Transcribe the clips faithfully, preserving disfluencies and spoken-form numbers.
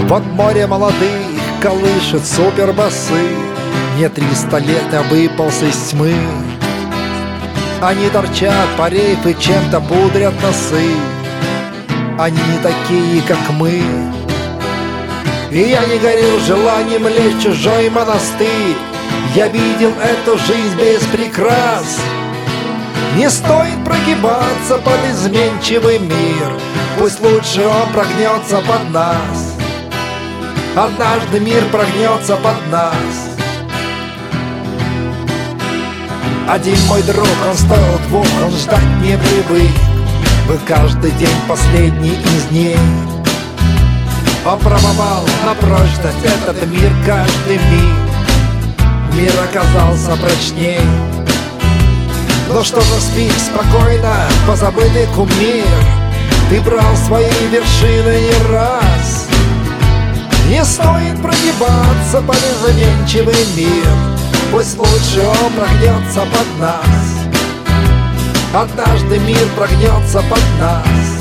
Вот море молодых колышет супербасы. Мне триста лет, я выполз из тьмы. Они торчат по рейф и чем-то пудрят носы. Они не такие, как мы. И я не горел желанием лечь в чужой монастырь. Я видел эту жизнь без прикрас. Не стоит прогибаться под изменчивый мир. Пусть лучше он прогнется под нас. Однажды мир прогнется под нас. Один мой друг, он стоил двух, он ждать не привык. Был каждый день последний из дней. Он пробовал на прочность этот мир каждый миг. Мир оказался прочней. Ну что же, спи спокойно, позабытый кумир. Ты брал свои вершины не раз. Не стоит прогибаться под изменчивый мир. Пусть лучше он прогнется под нас. Однажды мир прогнется под нас.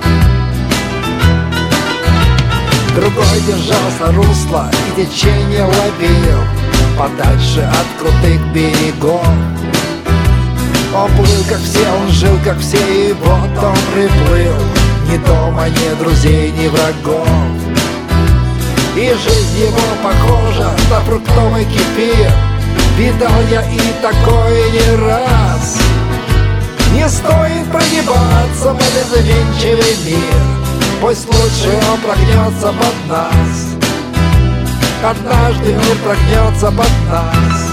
Другой держался русла и течение ловил подальше от крутых берегов. Он плыл, как все, он жил, как все, и вот он приплыл. Ни дома, ни друзей, ни врагов. И жизнь его похожа на фруктовый кефир. Видал я и такое не раз. Не стоит прогибаться под изменчивый мир. Пусть лучше он прогнется под нас. Однажды мир прогнется под нас.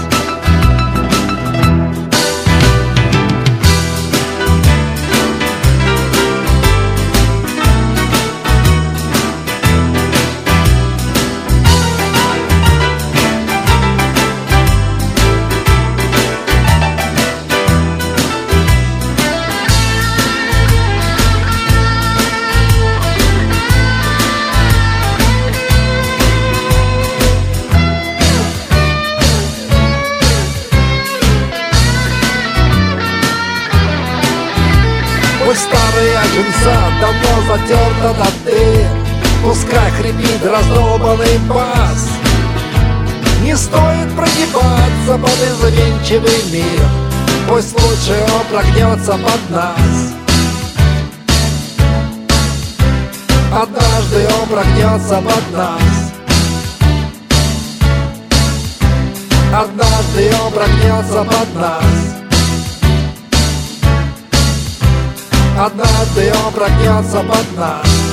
Пусть старая джинса давно затерта до дыр. Пускай хрипит раздолбанный бас. Не стоит прогибаться под изменчивый мир. Пусть лучше он прогнется под нас. Однажды он прогнется под нас. Однажды он прогнется под нас. Однажды он прогнется под нас.